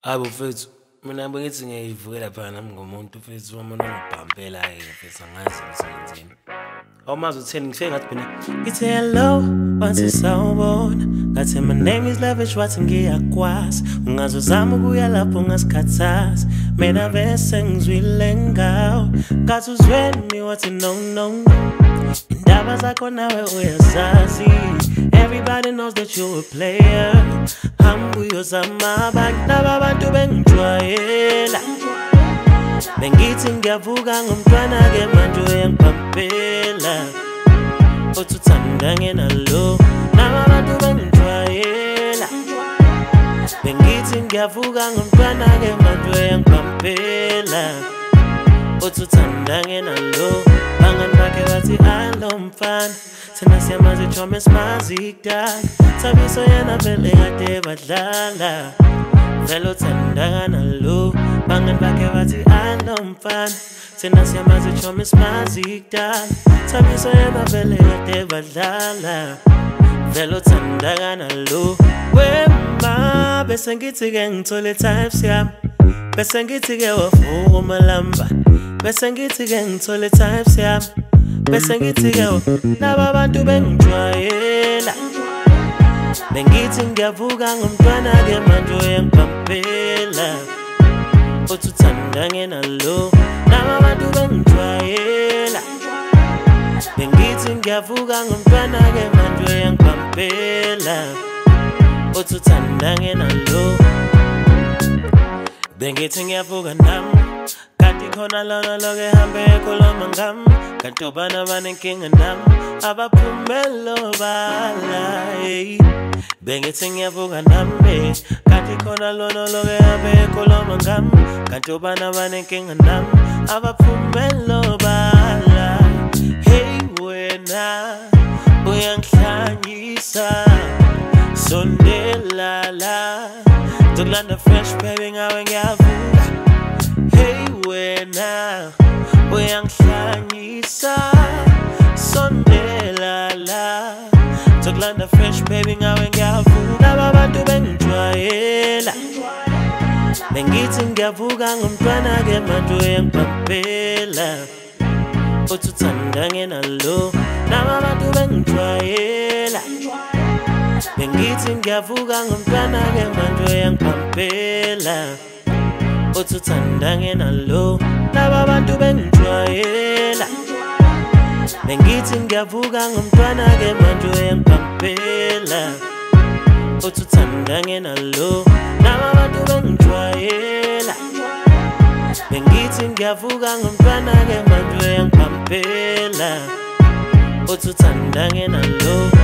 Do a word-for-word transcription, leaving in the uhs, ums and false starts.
Hayi mfethu, mina bengithi ngiyivukela phela nami ngomuntu mfethu wami nongibhampela ke mfethu angazi ngizenzeni. Awumazi utheni ngifike ngathi phela ngithi hello wathi sawubona ngathi my name is Lavish wathi ngiyakwazi ungazozama ukuya lapho ngasikhathazi mina bese ngizwile ngawo ngathi uzweni wathi no no no indaba zakho nawe uyazazi. Everybody knows that you're a player. Hambu yozama banaba abantu bengijwayela bengithi ngiyavuka ngomntwana ke manje uyangiphampela othi uthanda ngenalo naba abantu bengijwayela bengithi ngiyavuka ngomntwana ke manje uyangiphampela othi uthanda ngenalo bangani bakhe bathi alo mfana thina siyamazi ijome simazi kudala Thabiso yena vele kade badlala vele uthanda nalo bangani bakhe bathi alo mfana thina siyamazi ijome simazi kudala Thabiso yena vele kade badlala vele uthanda nalo wema bese ngithi ke ngithole types yami bese ngithi ke wavuka umalamba bese ngithi ke ngithole types yami bese ngithi ke laba bantu bengijwayela bengithi ngiyavuka ngomntwana ke manje uyangiphampela othi uthanda ngenalo laba bantu bengijwayela bengithi ngiyavuka ngomntwana ke manje uyangiphampela othi uthanda ngenalo bengithi ngiyavuka nami kanti khona lona loke hambe ekhuluma ngami kanti obana banenkinga nami abaphumelo bala hey bengithi ngiyavuka nami kanti khona lona loke hambe ekhuluma ngami kanti obana banenkinga nami abaphumelo bala hey wena uyangihlanyisa sondela la Tukulanda fresh baby ngawe ngiyavuka hey wena uyangihlanyisa sondela la Tukulanda fresh baby ngawe ngiyavuka laba bantu bengijwayela bengithi ngiyavuka ngomntwana ke manje uyangiphampela othi uthanda ngenalo laba bantu bengijwayela bengithi ngiyavuka ngomntwana ke manje uyangiphampela othi uthanda ngenalo laba bantu bengijwayela bengithi ngiyavuka ngomntwana ke manje uyangiphampela othi uthanda ngenalo laba bantu bengijwayela bengithi ngiyavuka ngomntwana ke manje uyangiphampela othi uthanda ngenalo